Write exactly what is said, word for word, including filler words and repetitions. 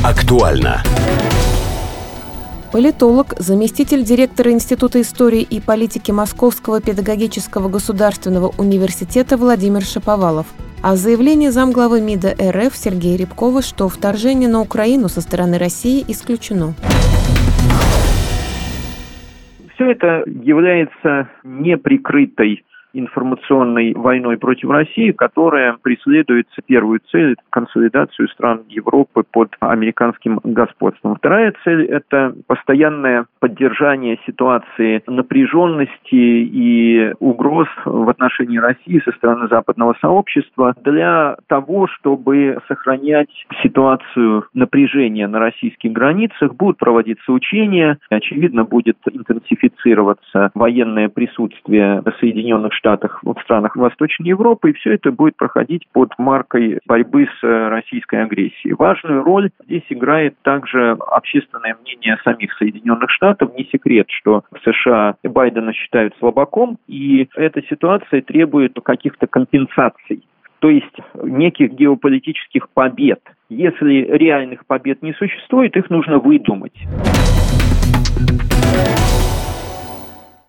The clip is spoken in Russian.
Актуально. Политолог, заместитель директора Института истории и политики Московского педагогического государственного университета Владимир Шаповалов. А заявление замглавы МИДа РФ Сергея Рябкова, что вторжение на Украину со стороны России исключено. Все это является неприкрытой информационной войной против России, которая преследует первую цель – консолидацию стран Европы под американским господством. Вторая цель – это постоянное поддержание ситуации напряженности и угроз в отношении России со стороны западного сообщества для того, чтобы сохранять ситуацию напряжения на российских границах. Будут проводиться учения, очевидно, будет интенсифицироваться военное присутствие Соединенных Штатов в странах Восточной Европы, и все это будет проходить под маркой борьбы с российской агрессией. Важную роль здесь играет также общественное мнение самих Соединенных Штатов. Не секрет, что в США Байдена считают слабаком, и эта ситуация требует каких-то компенсаций, то есть неких геополитических побед. Если реальных побед не существует, их нужно выдумать.